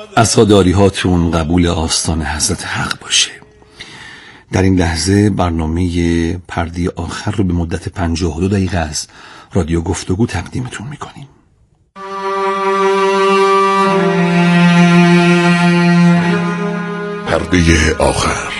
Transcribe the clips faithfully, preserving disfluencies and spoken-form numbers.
عزاداری هاتون قبول آستان حضرت حق باشه. در این لحظه برنامه پرده آخر رو به مدت پنجاه و دو دقیقه از رادیو گفتگو تقدیمتون میکنیم. پرده آخر.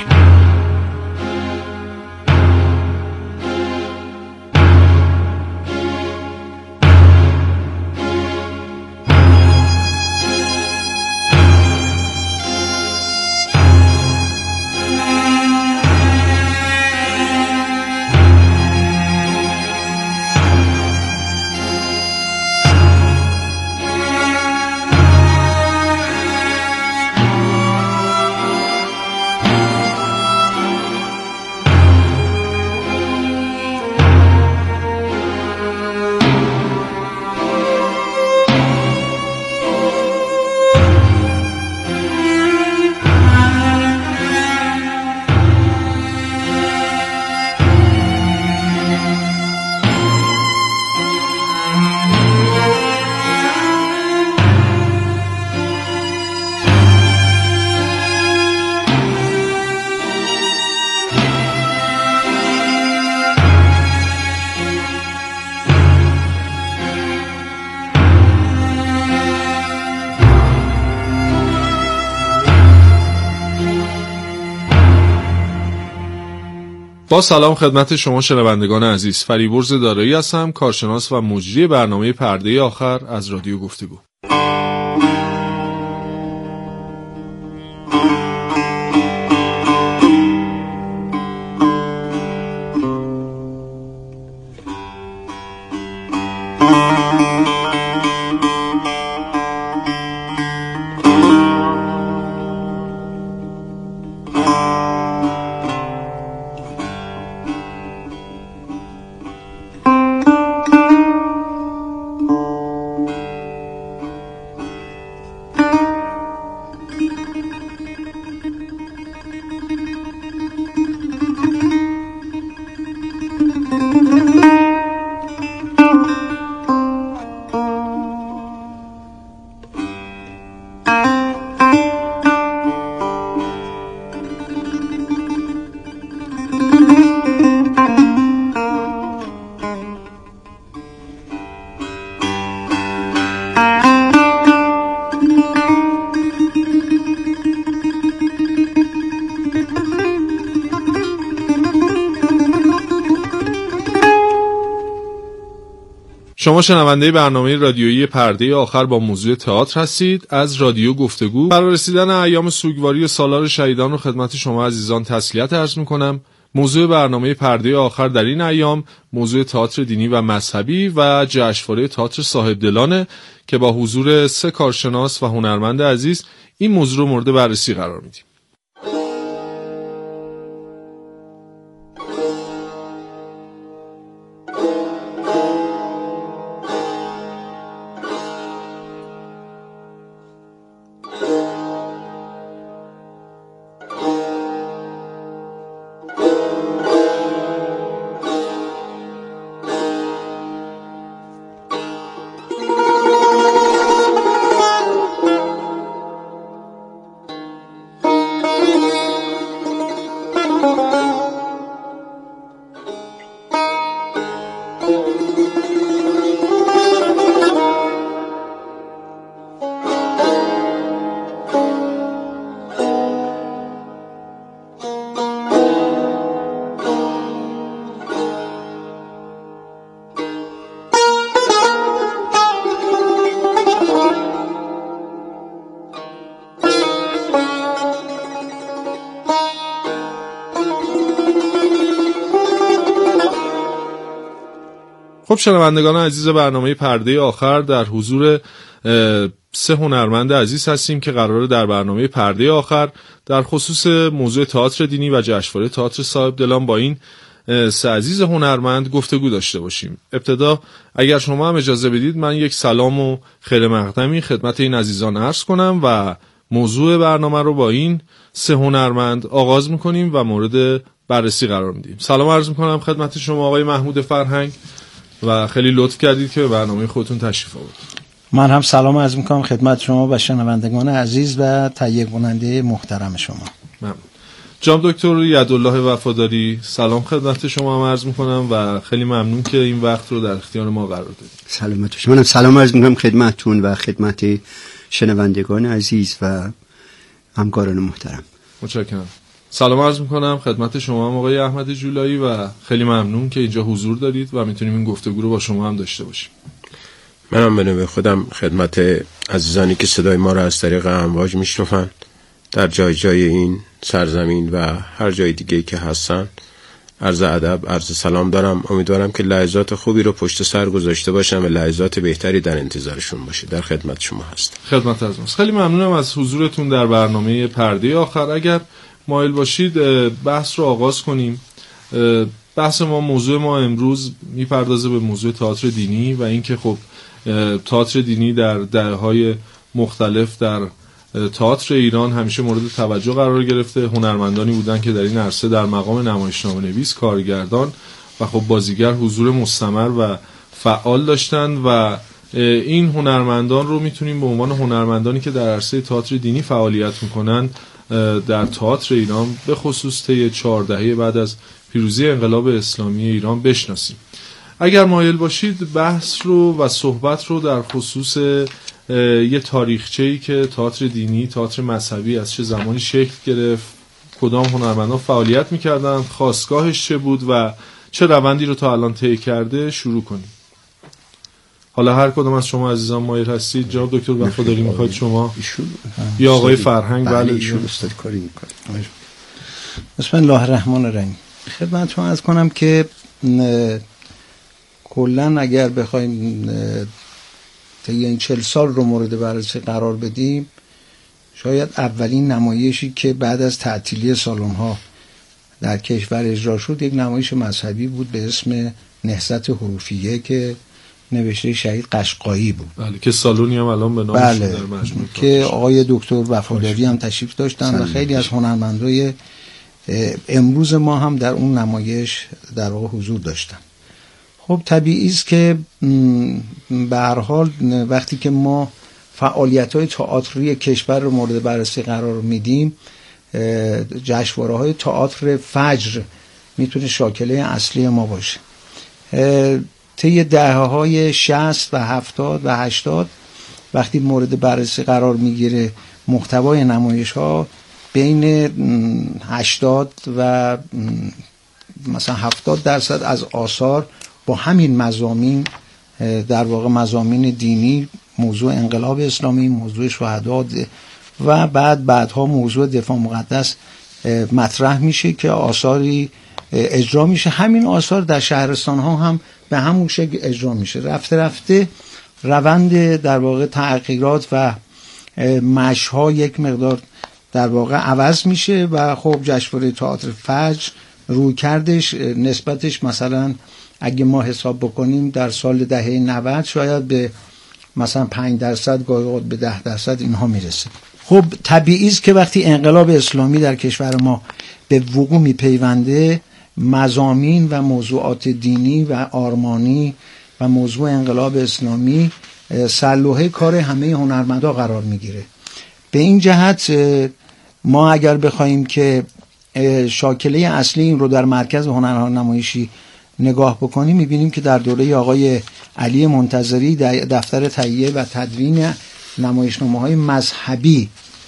با سلام خدمت شما شنوندگان عزیز، فریبرز دارایی هستم، کارشناس و مجری برنامه پرده آخر از رادیو گفتگو. شما شنونده برنامه رادیویی پرده آخر با موضوع تئاتر هستید از رادیو گفتگو. برای رسیدن ایام سوگواری سالار شهیدان رو خدمت شما عزیزان تسلیت عرض می‌کنم. موضوع برنامه پرده آخر در این ایام موضوع تئاتر دینی و مذهبی و جشنواره تئاتر صاحبدلانه که با حضور سه کارشناس و هنرمند عزیز این موضوع رو مورد بررسی قرار میدیم. خب شنوندگان عزیز برنامه پرده آخر، در حضور سه هنرمند عزیز هستیم که قراره در برنامه پرده آخر در خصوص موضوع تئاتر دینی و جشنواره تئاتر صاحبدلان با این سه عزیز هنرمند گفتگو داشته باشیم. ابتدا اگر شما هم اجازه بدید من یک سلام و خیر مقدمی خدمت این عزیزان عرض کنم و موضوع برنامه رو با این سه هنرمند آغاز میکنیم و مورد بررسی قرار میدیم. سلام عرض میکنم خدمت شما آقای محمود فرهنگ و خیلی لطف کردید که به برنامه خودتون تشریف آوردید. من هم سلام عرض میکنم خدمت شما و شنوندگان عزیز و تهیه کننده محترم شما. ممنون. جناب دکتر یدالله وفاداری، سلام خدمت شما هم عرض میکنم و خیلی ممنون که این وقت رو در اختیار ما قرار دادید. سلامت شما. منم سلام عرض میکنم خدمتتون و خدمت شنوندگان عزیز و همکاران محترم. متشکرم. سلام عرض میکنم خدمت شما هم آقای احمد جولایی و خیلی ممنون که اینجا حضور دارید و میتونیم این گفتگو رو با شما هم داشته باشیم. منم به نوبه خودم خدمت عزیزانی که صدای ما را از طریق امواج میشنون در جای جای این سرزمین و هر جای دیگه که هستن عرض ادب، عرض سلام دارم. امیدوارم که لحظات خوبی رو پشت سر گذاشته باشم و لحظات بهتری در انتظارشون باشه. در خدمت شما هستم. خدمت از ماست. خیلی ممنونم از حضورتون در برنامه پرده آخر. اگر مایل باشید بحث رو آغاز کنیم. بحث ما، موضوع ما امروز میپردازه به موضوع تئاتر دینی و اینکه خب تئاتر دینی در دهه‌های مختلف در تئاتر ایران همیشه مورد توجه قرار گرفته. هنرمندانی بودن که در این عرصه در مقام نمایشنامه نویس، کارگردان و خب بازیگر حضور مستمر و فعال داشتن و این هنرمندان رو میتونیم به عنوان هنرمندانی که در عرصه تئاتر دینی فعالیت میکنن در تئاتر ایران به خصوص طی چهار دهه بعد از پیروزی انقلاب اسلامی ایران بشناسیم. اگر مایل باشید بحث رو و صحبت رو در خصوص یه تاریخچه‌ای که تئاتر دینی، تئاتر مذهبی از چه زمانی شکل گرفت، کدام هنرمندان فعالیت می‌کردند، خاستگاهش چه بود و چه روندی رو تا الان طی کرده شروع کنیم. حالا هر کدوم از شما عزیزان مایل هستید. جناب دکتر وفاداری می‌خواید شما یا آقای فرهنگ؟ بله ایشون استاد کاری می‌کنه. بسم الله الرحمن الرحیم. خدمتتون عرض کنم که کلاً اگر بخوایم طی این چهل سال رو مورد بررسی قرار بدیم، شاید اولین نمایشی که بعد از تعطیلی سالن‌ها در کشور اجرا شد یک نمایش مذهبی بود به اسم نهضت حروفیه که نوشته شهید قشقایی بود. بله که سالونی هم الان به نامش بله. در مجموعه که آقای دکتر وفاداری هم تشریف داشتن و خیلی از هنرمندای امروز ما هم در اون نمایش در واقع حضور داشتن. خب طبیعی است که به هر حال وقتی که ما فعالیت‌های تئاتری کشور رو مورد بررسی قرار میدیم، جشنواره‌های تئاتر فجر میتونه شاکله اصلی ما باشه. طی دهه‌های شصت و هفتاد و هشتاد وقتی مورد بررسی قرار میگیره محتوای نمایش‌ها بین هشتاد و مثلا هفتاد درصد از آثار با همین مضامین، در واقع مضامین دینی، موضوع انقلاب اسلامی، موضوع شهدا و بعد بعدها موضوع دفاع مقدس مطرح میشه که آثاری اجرا میشه. همین آثار در شهرستان ها هم به همون شکل اجرا میشه. رفته رفته روند در واقع تغییرات و مشی‌ها یک مقدار در واقع عوض میشه و خب جشنواره تئاتر فجر روی کردش نسبتش مثلا اگه ما حساب بکنیم در سال دهه نود شاید به مثلا پنج درصد گاهی به ده درصد اینها میرسه. خب طبیعی است که وقتی انقلاب اسلامی در کشور ما به وقوع میپیونده، مضامین و موضوعات دینی و آرمانی و موضوع انقلاب اسلامی سلوحه کار همه هنرمندا قرار میگیره. به این جهت ما اگر بخوایم که شاکله اصلی این رو در مرکز هنرها نمایشی نگاه بکنیم، میبینیم که در دوره آقای علی منتظری دفتر تهیه و تدوین نمایشنامه‌های مذهبی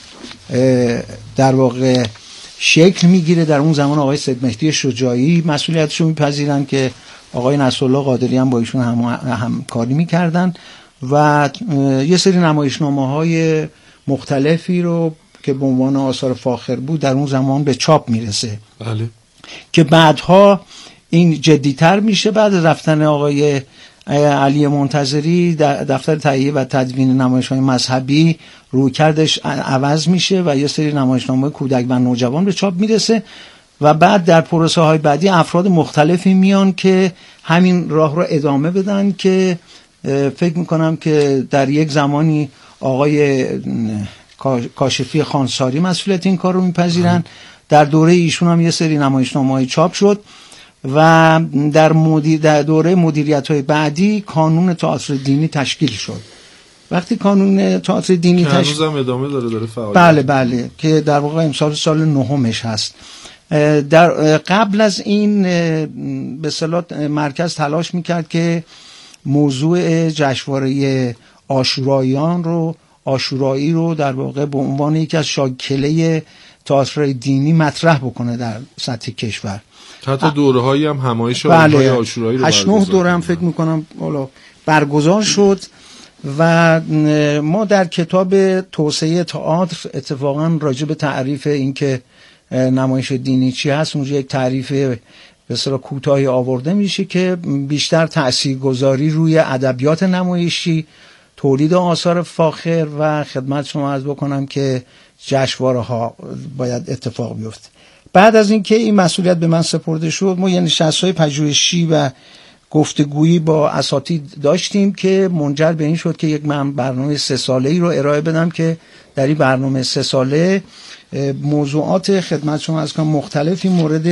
در واقع شکل میگیره. در اون زمان آقای سید مهدی شجاعی مسئولیتش رو میپذیرن که آقای نصرالله قادری هم با ایشون هم همکاری میکردن و یه سری نمایشنامه‌های مختلفی رو که به عنوان آثار فاخر بود در اون زمان به چاپ میرسه. بله. که بعدها این جدیتر میشه. بعد رفتن آقای علی منتظری دفتر تهیه و تدوین نمایش‌های مذهبی رویکردش عوض میشه و یه سری نمایشنامه کودک و نوجوان به چاپ میرسه و بعد در پروسه های بعدی افراد مختلفی میان که همین راه رو ادامه بدن که فکر میکنم که در یک زمانی آقای کاشفی خانساری مسئولیت این کار رو میپذیرن. در دوره ایشون هم یه سری نمایشنامه‌های چاپ شد و در, مدیر در دوره مدیریت‌های بعدی کانون تئاتر دینی تشکیل شد وقتی کانون تئاتر دینی تشکیل تش... هنوزم ادامه داره داره فعالیت. بله بله که در واقع امسال سال نهمش هست. در قبل از این به اصطلاح مرکز تلاش میکرد که موضوع جشنواره عاشوراییان رو عاشورایی رو در واقع به عنوان یکی از شاکله تئاتر دینی مطرح بکنه در سطح کشور. حتی دوره‌هایی هم همایش بله. آیین‌های عاشورایی رو هشت نه دوره هم فکر میکنم بالا برگزار شد و ما در کتاب توسعه تئاتر اتفاقا راجع به تعریف این که نمایش دینی چی هست اونجا یک تعریف به اصطلاح کوتاهی آورده میشه که بیشتر تاثیرگذاری روی ادبیات نمایشی، تولید آثار فاخر و خدمت شما عرض بکنم که جشنواره ها باید اتفاق بیفته. بعد از اینکه این مسئولیت به من سپرده شد ما یعنی نشست‌های پژوهشی و گفتگویی با اساتید داشتیم که منجر به این شد که یک من برنامه سه ساله‌ای رو ارائه بدم که در این برنامه سه ساله موضوعات خدمت شما از کم مختلفی مورد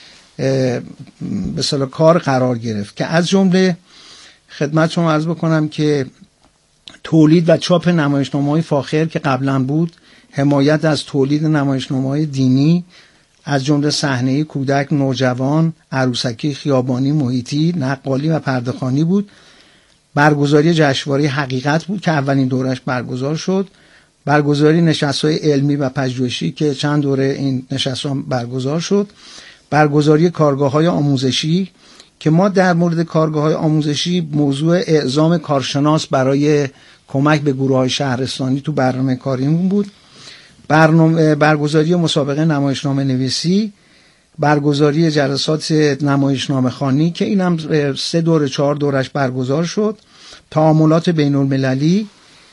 به اصطلاح کار قرار گرفت که از جمله خدمت شما عرض بکنم که تولید و چاپ نمایشنامه‌های فاخر که قبلا بود، حمایت از تولید نمایشنامه‌های دینی از جمله صحنه‌ای کودک، نوجوان، عروسکی، خیابانی، محیطی، نقالی و پرده‌خوانی بود. برگزاری جشنواره حقیقت بود که اولین دورش برگزار شد. برگزاری نشست‌های علمی و پژوهشی که چند دوره این نشست‌ها برگزار شد. برگزاری کارگاه‌های آموزشی که ما در مورد کارگاه‌های آموزشی موضوع اعزام کارشناس برای کمک به گروه‌های شهرستانی تو برنامه کاریمون بود. برنامه برگزاری مسابقه نمایشنامه نویسی، برگزاری جلسات نمایشنامه خوانی که اینم سه دوره چهار دورش برگزار شد، تعاملات بین المللی،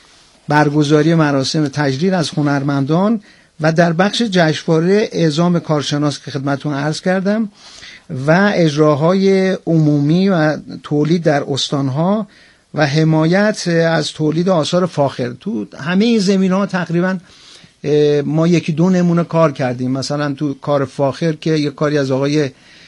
برگزاری مراسم تجلیل از هنرمندان و در بخش جشنواره اعزام کارشناس که خدمتتون عرض کردم و اجراهای عمومی و تولید در استانها و حمایت از تولید آثار فاخر. تو همه زمینه‌ها تقریبا ما یکی دو نمونه کار کردیم. مثلا تو کار فاخر که یک کاری از آقای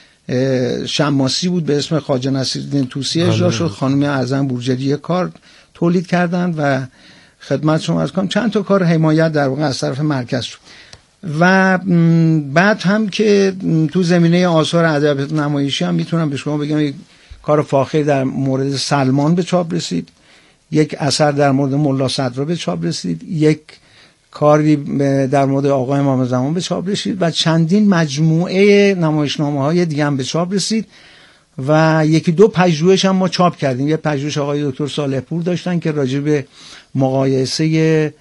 شماسی بود به اسم خواجه نصیرالدین طوسی اجرا شد، خانم اعظم بورجری کار تولید کردند و خدمت شما عرض کنم چند تا کار حمایت در واقع از طرف مرکز شد. و بعد هم که تو زمینه آثار ادبیات نمایشی هم میتونم به شما بگم یک کار فاخر در مورد سلمان به چاپ رسید، یک اثر در مورد ملا صدرا به چاپ رسید، یک کاری در مورد آقای امام زمان به چاپ رسید و چندین مجموعه نمایشنامه‌های دیگه هم به چاپ رسید و یکی دو پژوهش هم ما چاپ کردیم. یه پژوهش آقای دکتر صالح پور داشتن که راجع به مقایسه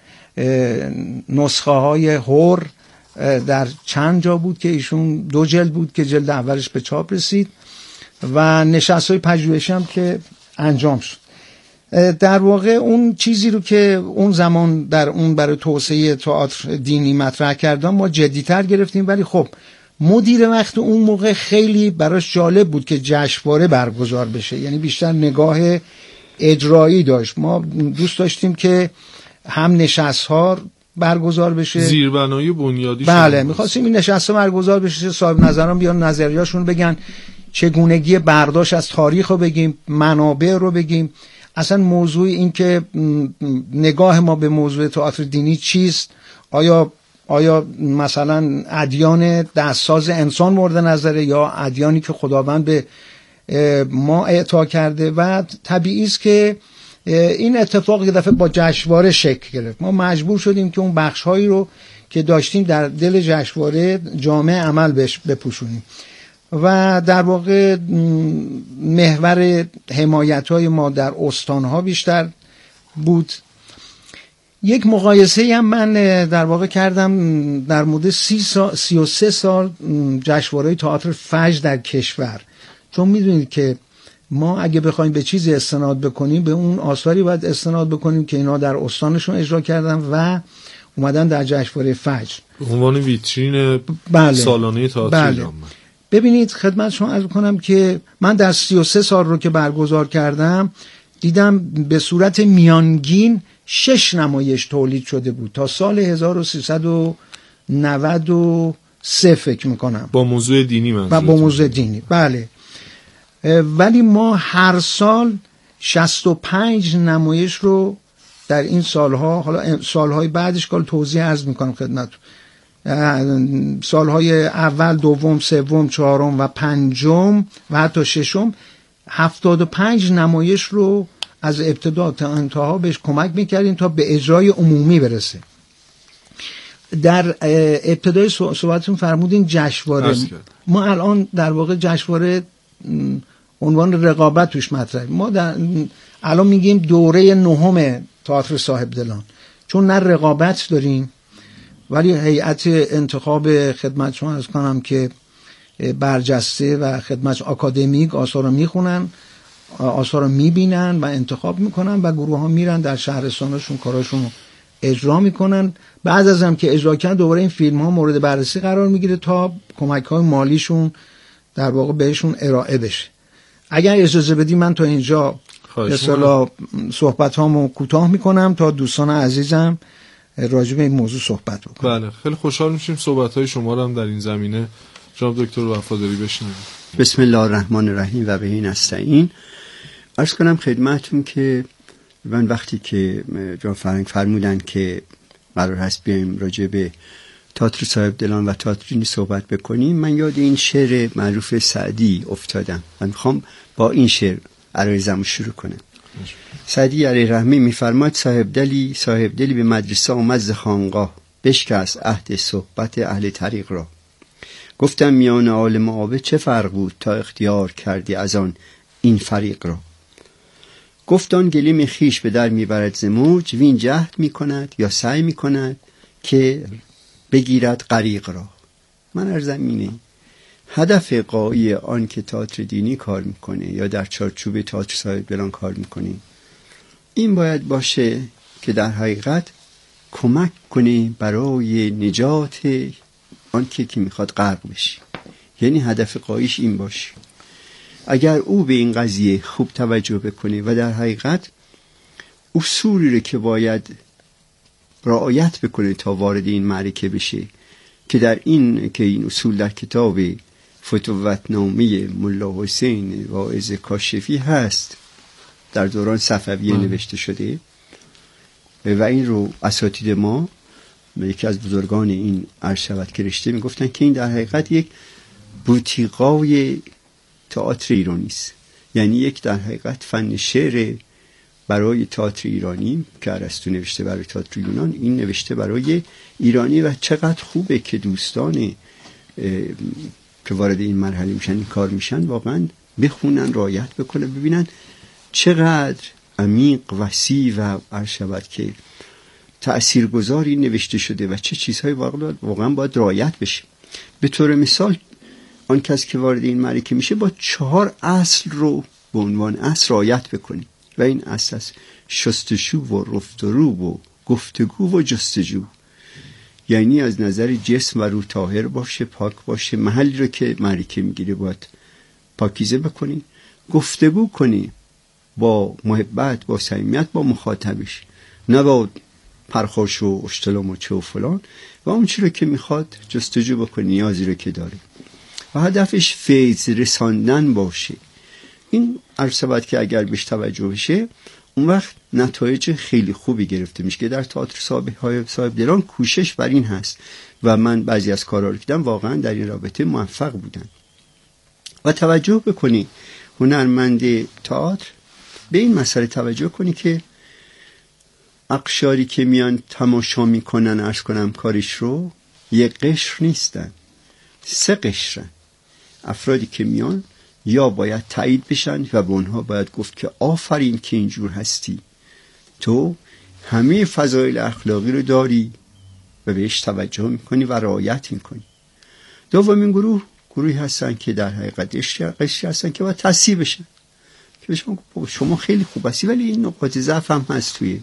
نسخه های هور در چند جا بود که ایشون دو جلد بود که جلد اولش به چاپ رسید و نشست های پژوهشی هم که انجام شد. در واقع اون چیزی رو که اون زمان در اون برای توسعه تئاتر دینی مطرح کردم ما جدی‌تر گرفتیم، ولی خب مدیر وقت اون موقع خیلی براش جالب بود که جشنواره برگزار بشه، یعنی بیشتر نگاه اجرایی داشت. ما دوست داشتیم که هم نشست‌ها برگزار بشه، زیربنای بنیادی. بله می‌خواستیم این نشست‌ها برگزار بشه، صاحب نظران بیان نظریه‌شون بگن، چگونگی برداشت از تاریخ رو بگیم، منابع رو بگیم، اصلا موضوع این که نگاه ما به موضوع تئاتر دینی چیست، آیا آیا مثلا ادیان دستساز انسان مورد نظره یا ادیانی که خداوند به ما اعطا کرده. و طبیعی است که این اتفاق یه دفعه با جشنواره شکل گرفت. ما مجبور شدیم که اون بخش‌هایی رو که داشتیم در دل جشنواره جامع عمل بهش بپوشونیم و در واقع محور حمایت‌های ما در استان‌ها بیشتر بود. یک مقایسه هم من در واقع کردم در مورد سی, سال، سی و سه سال جشنواره تئاتر فجر در کشور، چون میدونید که ما اگه بخوایم به چیزی استناد بکنیم به اون آثاری باید استناد بکنیم که اینا در استانشون اجرا کردن و اومدن در جشنواره فجر به عنوان ویترین بله. سالانه تئاتر بله. ایران. ببینید خدمت شما عرض کنم که من در سی و سه سال رو که برگزار کردم دیدم به صورت میانگین شش نمایش تولید شده بود تا سال هزار و سیصد و نود و سه فکر میکنم با موضوع دینی من و با موضوع دینی بله. ولی ما هر سال شصت و پنج نمایش رو در این سالها، حالا سالهای بعدش که توضیح عرض میکنم خدمتتون، سالهای اول، دوم، سوم، چهارم و پنجم و حتی ششم هفتاد و پنج نمایش رو از ابتدا تا انتها بهش کمک میکردیم تا به اجرای عمومی برسه. در ابتدای صحبتتون فرمودین جشنواره، ما الان در واقع جشنواره عنوان رقابت توش مطرحه. ما در الان میگیم دوره نهم تئاتر صاحب دلان، چون نه رقابت داریم ولی هیئت انتخاب خدمت شما عرض کنم که برجسته و خدمت آکادمیک آثار رو میخونن، آثار رو میبینن و انتخاب میکنن و گروه ها میرن در شهرستانشون کاراشون اجرا میکنن. بعد از هم که اجرا کردن دوباره این فیلم ها مورد بررسی قرار میگیره تا کمک های مالیشون در واقع بهشون ارائه بشه. اگر اجازه بدی من تا اینجا مثلا صحبت هامو کوتاه میکنم تا دوستان عزیزم راجع به این موضوع صحبت بکنم. بله، خیلی خوشحال میشیم صحبت های شما رو هم در این زمینه جناب دکتر وفاداری بشنویم. بسم الله الرحمن الرحیم و بهی نستعین. عرض کنم خدمتتون که من وقتی که جناب فرهنگ فرمودن که قرار هست بیایم راجع به تئاتر صاحب دلان و تئاتر دینی صحبت بکنیم، من یاد این شعر معروف سعدی افتادم. من میخوام با این شعر عرایزمو شروع کنم. سعدی علیه رحمه میفرماید صاحب دلی صاحب دلی به مدرسه آمد ز خانقاه، بشکست عهد صحبت اهل طریق را. گفتم میان عالم و عابد چه فرق بود تا اختیار کردی از آن این فریق را. گفتان گلیم خیش به در میبرد ز موج، وین جهد میکند یا سعی میکند که بگیرد غریق را. من ارزم اینه هدف قایی آن که تئاتر دینی کار میکنه یا در چارچوب تئاتر صاحب دلان کار میکنه این باید باشه که در حقیقت کمک کنه برای نجات آن که که میخواد غرق بشه. یعنی هدف قاییش این باشه. اگر او به این قضیه خوب توجه بکنه و در حقیقت اصولی رو که باید رعایت بکنه تا وارد این معرکه بشه که در این که این اصول در کتاب فتوتنامه ملا حسین واعظ کاشفی هست، در دوران صفویه نوشته شده و این رو اساتید ما یکی از بزرگان این عرض شود که رشته میگفتن که این در حقیقت یک بوتیقای تئاتر ایرانی است. یعنی یک در حقیقت فن شعر برای تئاتر ایرانی که ارسطو نوشته برای تئاتر یونان، این نوشته برای ایرانی. و چقدر خوبه که دوستان که وارد این مرحله میشن این کار میشن واقعا بخونن، رعایت بکنن، ببینن چقدر عمیق، وسیع و عرض شود که تأثیرگذاری نوشته شده و چه چیزهای واقعا واقعا باید رعایت بشه. به طور مثال آن کس که وارد این معرکه میشه با چهار اصل رو به عنوان اصل رعایت بکنی و این اصل است شستشو و رفت و رو و گفتگو و جستجو. یعنی از نظر جسم و روح طاهر باشه، پاک باشه، محلی رو که معرکه میگیره باید پاکیزه بکنی، گفتگو کنی با محبت، با صمیمیت با مخاطبش، نه با پرخاش و اشتلام و چه و فلان، و اون چی رو که میخواد جستجو بکنی، نیازی رو که داره و هدفش فیض رساندن باشه. این عرصبت که اگر بهش توجه بشه اون وقت نتایج خیلی خوبی گرفته میشه که در تئاتر صاحب صاحب دلان کوشش بر این هست و من بعضی از کارها رو دیدم واقعا در این رابطه موفق بودن. و توجه بکنی هنرمند تئاتر به این مسئله توجه کنی که اقشاری که میان تماشا میکنن عرض کنم کارش رو یک قشر نیستن، سه قشرن. افرادی که میان یا باید تایید بشن و به اونها باید گفت که آفرین که اینجور هستی، تو همه فضایل اخلاقی رو داری و بهش توجه میکنی و رعایت میکنی. دومین گروه گروهی هستن که در حقیقت قشری هستن که باید تصحیح بشن که شما شما خیلی خوب هستی ولی این نقاط ضعف هم هست توی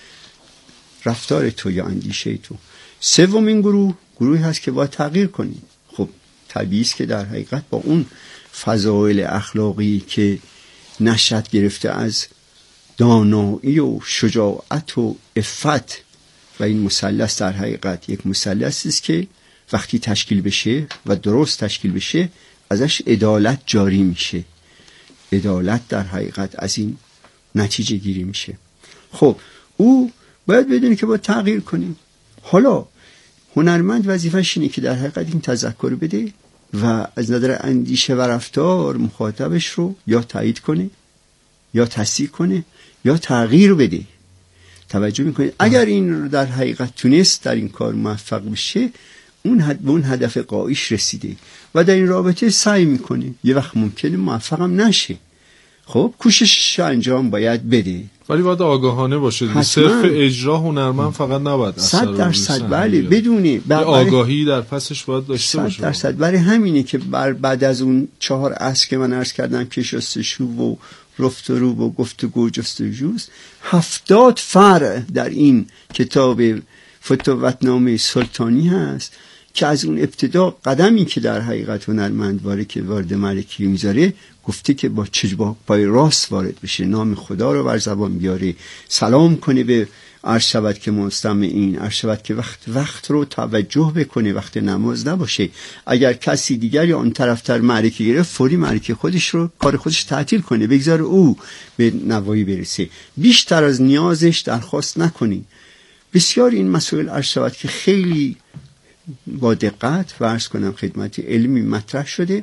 رفتار تو یا اندیشه تو. سومین گروه گروهی هست که باید تغییر کنی. خب طبیعی است که در حقیقت با اون فضایل اخلاقی که نشأت گرفته از دانایی و شجاعت و عفت و این مثلث در حقیقت یک مثلثی است که وقتی تشکیل بشه و درست تشکیل بشه ازش عدالت جاری میشه. عدالت در حقیقت از این نتیجه گیری میشه. خب او باید بدونه که باید تغییر کنیم. حالا هنرمند وظیفه‌ش اینه که در حقیقت این تذکر بده و از نظر اندیشه و رفتار مخاطبش رو یا تایید کنه یا تصحیح کنه یا تغییر بده. توجه میکنید اگر این رو در حقیقت تونست در این کار موفق بشه، اون حد به اون هدف قایش رسیده و در این رابطه سعی میکنه. یه وقت ممکنه موفقم نشه، خب کوشش انجام باید بده، ولی باید آگاهانه باشه. صرف اجرا هنرمند فقط نباید صد درصد بله بدونه آگاهی در پسش باید داشته باشه. صد درصد. برای همینه که بر بعد از اون چهار اصل که من عرض کردم که شستشو و رفت و رو و گفتگو جستجوست، هفتاد فرع در این کتاب فتوتنامه سلطانی هست که از اون ابتدا قدمی که در حقیقت هنرمند وارد که وارد معرکه میذاره گفته که با چه با پای راست وارد بشه، نام خدا رو بر زبان بیاره، سلام کنه به عرض شود که مستمع این، عرض شود که وقت وقت رو توجه بکنه، وقت نماز نباشه. اگر کسی دیگری آن طرفتر معرکه گرفت، فوری معرکه خودش رو کار خودش تعطیل کنه، بگذاره او به نوایی برسه، بیشتر از نیازش درخواست نکنی. بسیار این مسائل عرض شود که خیلی با دقت و عرض کنم خدمت علمی مطرح شده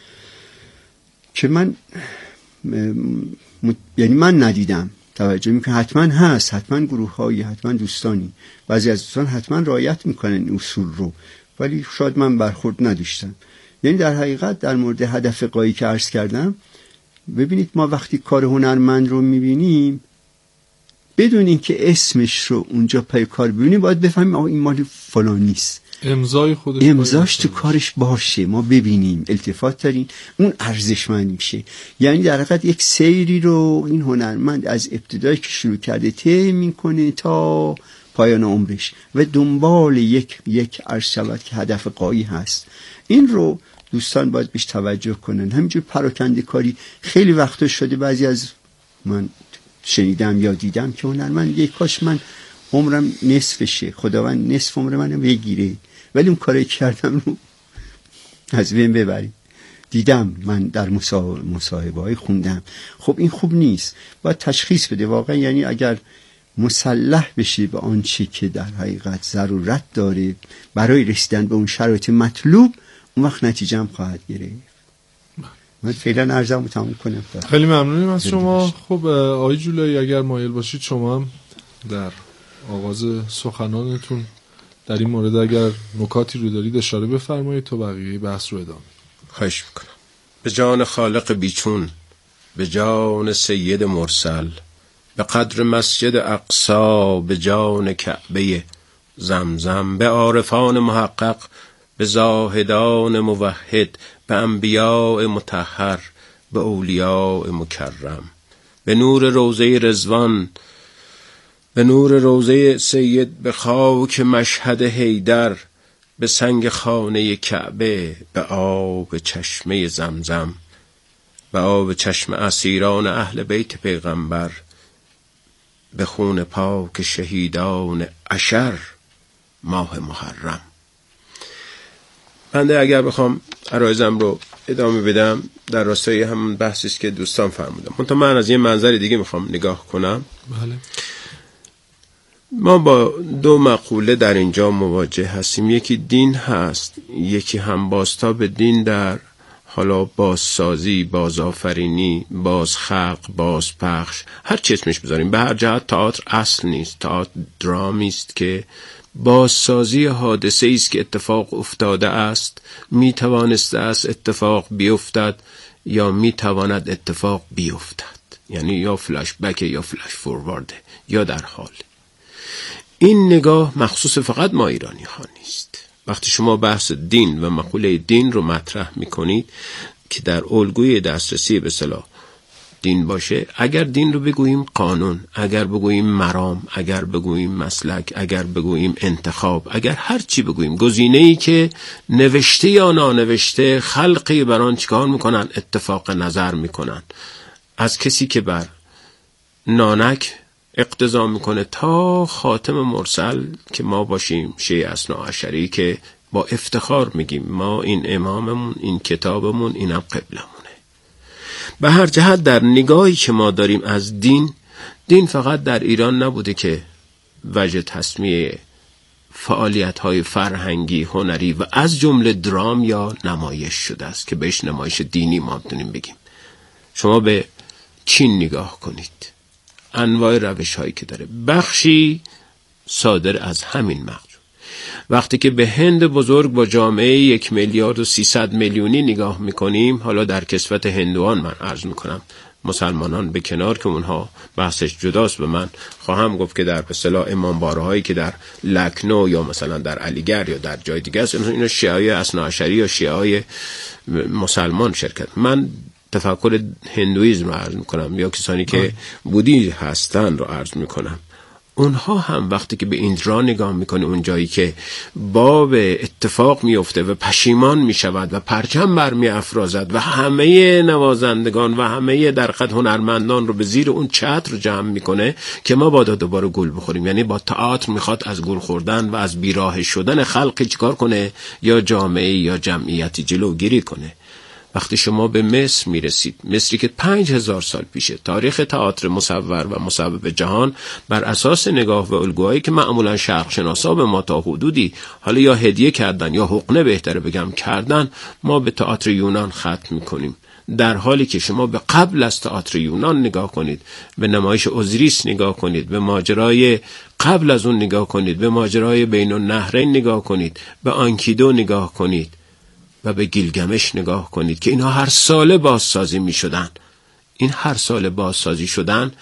که من م... یعنی من ندیدم. توجه میکنه حتما هست، حتما گروه هایی، حتما دوستانی، بعضی از دوستان حتما رعایت میکنن این اصول رو، ولی شاید من برخورد نداشتم. یعنی در حقیقت در مورد هدف قایی که عرض کردم، ببینید ما وقتی کار هنرمند رو میبینیم بدون اینکه اسمش رو اونجا پای کار ببینیم باید بفهمیم آقا این مال فلانیست، امضای خودش امضاش تو کارش باشه، ما ببینیم التفات داریم، اون ارزشمند میشه. یعنی در حقیقت یک سیری رو این هنرمند از ابتدایی که شروع کرده طی میکنه تا پایان عمرش و دنبال یک یک عرض شود که هدف قایی هست. این رو دوستان باید بهش توجه کنن. همینجور پراکنده کاری خیلی وقتا شده، بعضی از من شنیدم یا دیدم که هنرمند یک کاش من عمرم نصفشه، خداوند نصف عمر منو بگیره، ولی اون کاری کردم رو از بین ببریم. دیدم من در مصاحبه های خوندم. خب این خوب نیست، باید تشخیص بده واقعا. یعنی اگر مسلح بشی به آنچه که در حقیقت ضرورت داره برای رسیدن به اون شرایط مطلوب، اون وقت نتیجه هم خواهد گرفت. من فعلا عرضمو تموم کنم. خیلی ممنونیم از شما. خب آقای جولایی اگر مایل باشید شما هم در آغاز سخنانتون در این مورد اگر نکاتی رو دارید اشاره بفرمایید تا بقیه بحث رو ادامه. خواهش میکنم. به جان خالق بیچون، به جان سید مرسل، به قدر مسجد اقصی، به جان کعبه زمزم، به عارفان محقق، به زاهدان موحد، به انبیاء مطهر، به اولیاء مکرم، به نور روضه رضوان، به نور روضه سید، به خاک مشهد حیدر، به سنگ خانه کعبه، به آب چشمه زمزم، به آب چشم اسیران اهل بیت پیغمبر، به خون پاک شهیدان عشر ماه محرم. بنده اگر بخوام عرایزم رو ادامه بدم در راستای همون بحثی است که دوستان فرمودن، منتها من از یه منظر دیگه میخوام نگاه کنم. بله. ما با دو مقوله در اینجا مواجه هستیم، یکی دین هست، یکی هم بازتاب دین در حالا بازسازی، بازآفرینی، بازخلق، بازپخش، هر چی اسمش بذاریم. به هر جهت تئاتر اصل نیست، تئاتر درامی است که بازسازی حادثه است که اتفاق افتاده است، می توانسته است اتفاق بیفتد یا می تواند اتفاق بیفتد، یعنی یا فلش بک یا فلش فوروارد یا در حال. این نگاه مخصوص فقط ما ایرانی ها نیست. وقتی شما بحث دین و مقوله دین رو مطرح می کنید که در الگوی دسترسی به اصطلاح دین باشه، اگر دین رو بگوییم قانون، اگر بگوییم مرام، اگر بگوییم مسلک، اگر بگوییم انتخاب، اگر هر چی بگوییم، گزینه‌ای که نوشته یا نانوشته خلقی بر آن چیکار میکنن؟ اتفاق نظر میکنن. از کسی که بر نانک اقتضا میکنه تا خاتم مرسل که ما باشیم شیعه اثنا عشری که با افتخار میگیم ما این اماممون، این کتابمون، اینم قبلمونه. به هر جهت در نگاهی که ما داریم از دین، دین فقط در ایران نبوده که وجه تصمیه فعالیت‌های فرهنگی، هنری و از جمله درام یا نمایش شده است که بهش نمایش دینی ما می‌تونیم بگیم. شما به چین نگاه کنید، انواع روش‌هایی که داره، بخشی صادر از همین مغز. وقتی که به هند بزرگ با جامعه یک میلیارد و سیصد میلیونی نگاه میکنیم، حالا در کسوت هندوان من عرض میکنم، مسلمانان به کنار که اونها بحثش جداست، به من خواهم گفت که در به اصطلاح امامبارهایی که در لکنو یا مثلا در علیگڑ یا در جای دیگه است، اینا شیعه اثناعشری یا شیعه مسلمان شرکت. من تفکر هندویسم رو عرض میکنم یا کسانی که بودی هستن رو عرض میکنم. اونها هم وقتی که به ایندرا نگاه میکنه، اون جایی که باب اتفاق میفته و پشیمان میشود و پرچم برمی افرازد و همه نوازندگان و همه در قد هنرمندان رو به زیر اون چتر جمع میکنه که ما باید دوباره گل بخوریم. یعنی با تئاتر میخواد از گل خوردن و از بیراه شدن خلقی چیکار کنه، یا جامعه یا جمعیتی جلوگیری کنه. وقتی شما به مصر میرسید، مصری که پنج هزار سال پیشه، تاریخ تئاتر مصور و مصوب جهان بر اساس نگاه و الگوهایی که معمولا شرق شناسا به ما تا حدودی حالا یا هدیه کردن یا حقنه بهتره بگم کردن، ما به تئاتر یونان ختم میکنیم. در حالی که شما به قبل از تئاتر یونان نگاه کنید، به نمایش اوزیریس نگاه کنید، به ماجرای قبل از اون نگاه کنید، به ماجرای بین النهرین نگاه کنید، به آنکیدو نگاه کنید و به گیلگمش نگاه کنید که اینها هر ساله بازسازی می شدن. این هر ساله بازسازی شدن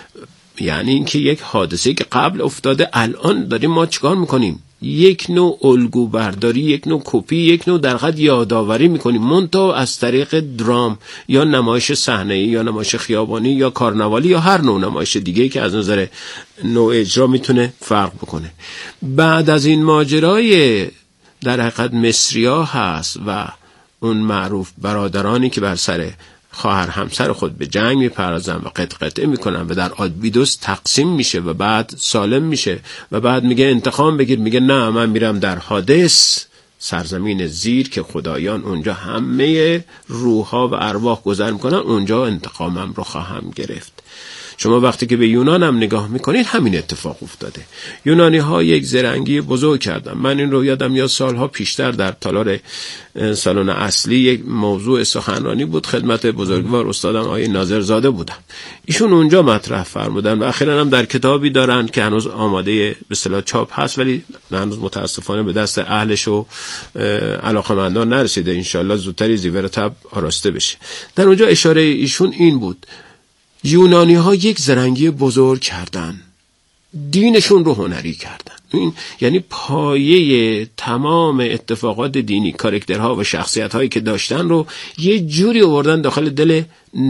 یعنی اینکه یک حادثه که قبل افتاده الان داریم ما چیکار میکنیم؟ یک نوع الگو برداری، یک نوع کپی، یک نوع در حد یادآوری میکنیم، منتها از طریق درام یا نمایش صحنه‌ای یا نمایش خیابانی یا کارناوالی یا هر نوع نمایش دیگه‌ای که از نظر نوع اجرا میتونه فرق بکنه. بعد از این ماجرای در حقیقت مصریا هست و اون معروف برادرانی که بر سر خواهر همسر خود به جنگ میپردازن و قطع قطعه میکنن و در آدبیدوس تقسیم میشه و بعد سالم میشه و بعد میگه انتقام بگیر، میگه نه من میرم در هادس، سرزمین زیر که خدایان اونجا همه روحها و ارواح گذر میکنن، اونجا انتقامم رو خواهم گرفت. شما وقتی که به یونان هم نگاه میکنید همین اتفاق افتاده. یونانی ها یک زرنگی بزرگ کردن. من این رو یادم یا سالها پیشتر در تالار سالن اصلی یک موضوع سخنرانی بود، خدمت بزرگوار استادم آقای ناظرزاده بودن. ایشون اونجا مطرح فرمودن و اخیراً هم در کتابی دارن که هنوز آماده به اصطلاح چاپ هست ولی هنوز متاسفانه به دست اهلش و علاقه‌مندان نرسیده. انشالله زودتری زیور تب آراسته بشه. در اونجا اشاره ایشون این بود: یونانی ها یک زرنگی بزرگ کردن، دینشون رو هنری کردن. این یعنی پایه تمام اتفاقات دینی، کاراکترها و شخصیت هایی که داشتن رو یه جوری آوردن داخل دل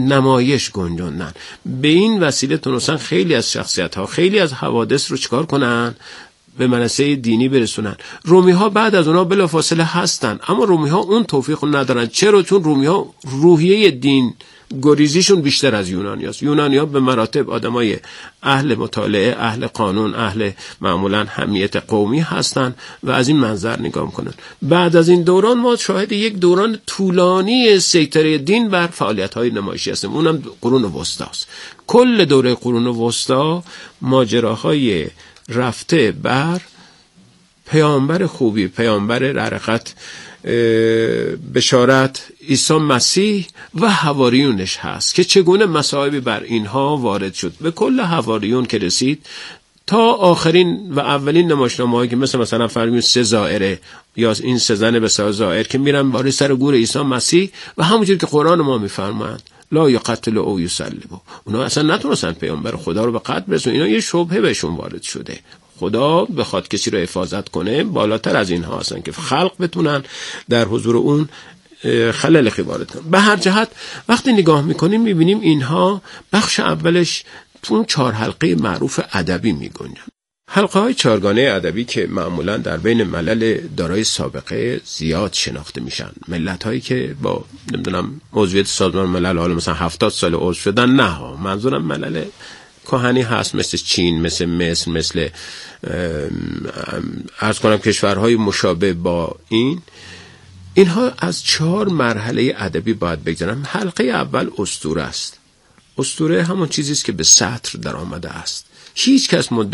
نمایش گنجوندن. به این وسیله تونستن خیلی از شخصیت ها، خیلی از حوادث رو چکار کنن؟ به منصه دینی برسونن. رومی ها بعد از اونا بلافاصله هستن، اما رومی ها اون توفیق رو ندارن. چرا؟ چون رومی ها روحیه دین گریزیشون بیشتر از یونانی هست. یونانی ها به مراتب آدمای اهل مطالعه، اهل قانون، اهل معمولا حمیت قومی هستن و از این منظر نگاه میکنن. بعد از این دوران ما شاهد یک دوران طولانی سیطره دین بر فعالیت های نمایشی هستیم، اونم قرون وسطی است. کل دوره قرون وسطی ماجراهای رفته بر پیامبر خوبی، پیامبر در حقیقت بشارت عیسی مسیح و حواریونش هست که چگونه مصائبی بر اینها وارد شد. به کل حواریون که رسید تا آخرین و اولین نمایشنامه‌هایی که مثل مثلا فرمود سه زائره یا این سه زن بسیار زائر که میرن بالای سر گور عیسی مسیح و همونجوری که قرآن ما میفرماند لا یقتل او یصلب، اونا اصلا نتونستن پیامبر خدا رو به قتل برسونن. اینا یه شبهه بهشون وارد شده. خدا بخواد کسی رو حفاظت کنه بالاتر از اینها هستن که خلق بتونن در حضور اون خلل وارد کنن. به هر جهت وقتی نگاه میکنیم میبینیم اینها بخش اولش تو اون چهار حلقه معروف ادبی میگنجن. حلقه های چهارگانه ادبی که معمولا در بین ملل دارای سابقه زیاد شناخته میشن، ملت هایی که با نمیدونم عضویت سازمان ملل حالا مثلا هفتاد سال عضو شدن، نه ها، منظورم ملل کهنی هست، مثل چین، مثل مصر، مثل عرض کنم کشورهای مشابه با این. اینها از چهار مرحله ادبی باید بگذارن. حلقه اول اسطوره است. اسطوره همون چیزی است که به سطر در آمده است. هیچ کس مدعی